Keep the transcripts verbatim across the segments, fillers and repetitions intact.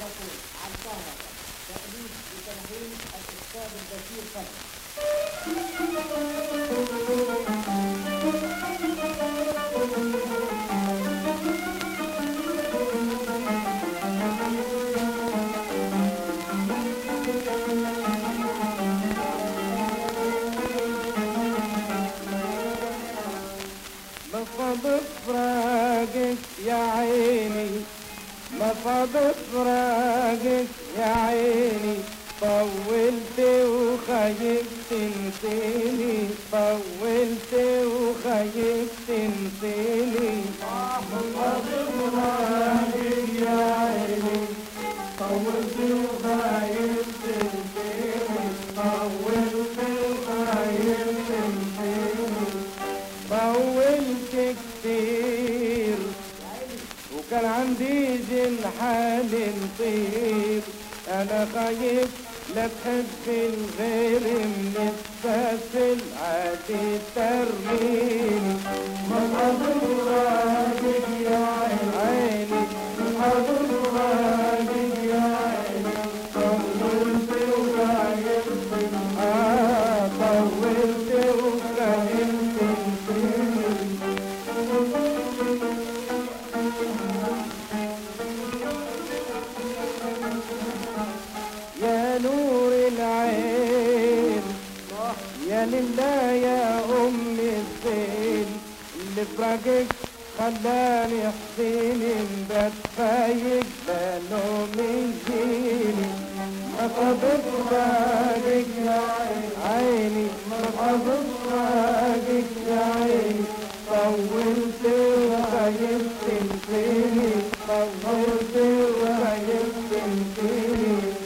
الرسول على الكهرباء تأليف وتلحين الأستاذ البشير فهمي. بفراقك يا عيني ما بفراقك يا عيني طولت وخيبت تنسيني طولت وخيبت تنسيني ما بفراقك يا عيني طولت وخيبت تنسيني طولت وخيبت تنسيني طولت كتير وكان عندي جنحان نطير انا خايف لا تحب الغير من الساسل عادي ترميني ما بفراقك يا عيني ما بفراقك يا عيني طولت وخيبت آه طولت وخيبت يا نور العين يا لله يا ام الزين اللي فراقك خلاني حسين مبات فايق بانو من جيني ما بفراقك يا عيني ما بفراقك يا عيني طولت وخيبت تنسيني طولت وخيبت تنسيني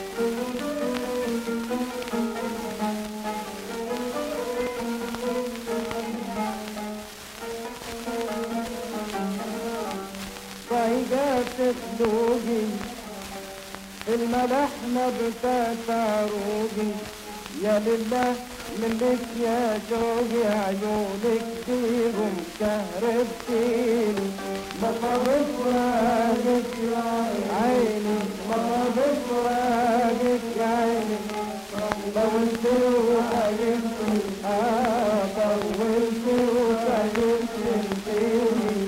طيقات خلوقي الملح نبتات عروقي يا لله منك يا شوقي عيونك فيهم كهربتيني ما بفراقك يا عيني ما بفراقك يا عيني طولت وخيبت آه طولت وخيبت تنسيني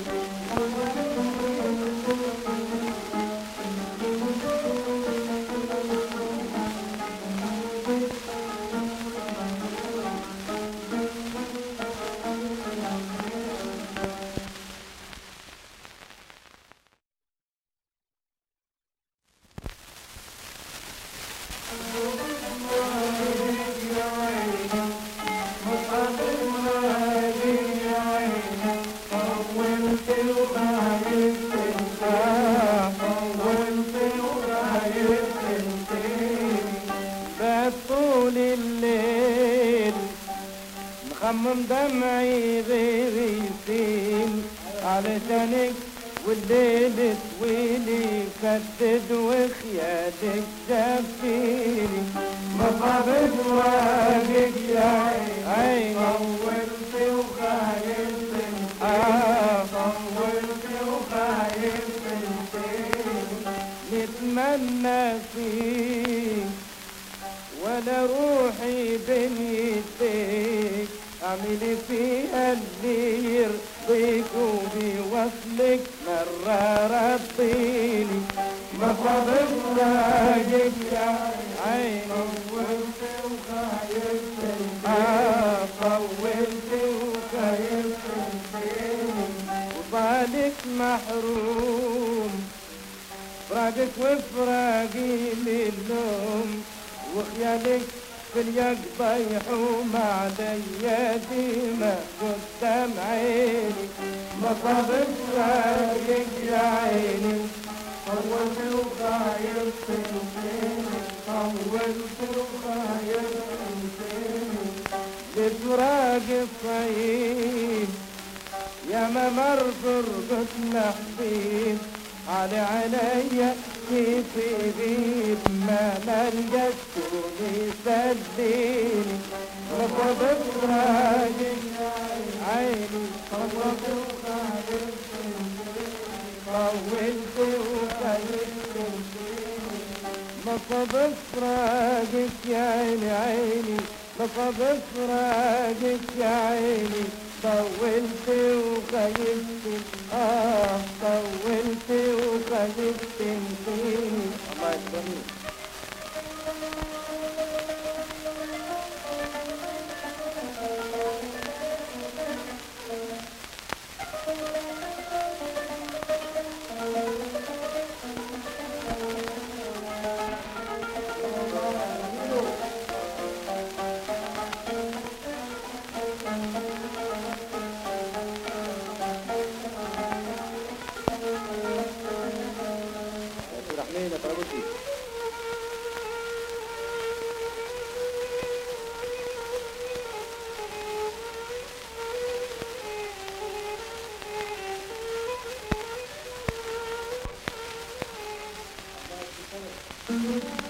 طول الليل مخمم دمعي غير يسيل علشانك والليل طويلي كدد وخيالك شافيني ما بفراقك يا عيني طولت وخيبت آه طولت وخيبت نتمنى فيك ولا روحي بين يديك اعملي فيها اللي يرضيك وبيوصلك مرة رضيني ما بفراقك يا عيني طولت وخيبت آه طولت وخيبت وطالك محروم فراقك وفراقي للنوم وخيالك في اليقظة يحوم علي ديما قدام عيني ما بفراقك يا عيني طولت وخيبت طولت وخيبت بفراق الصيف يا ما مرض رقصنا حبيب علي علي كيف يغيب ما ملقت يسليني ما بفراقك عيني طولت وخيبت طولت وخليت مصب فراقك يا عيني عيني مصب فراقك يا عيني طولت وخيبت اه طولت وخيبت نسيني الله يسلمك رحمين يا طرابلسي Thank you.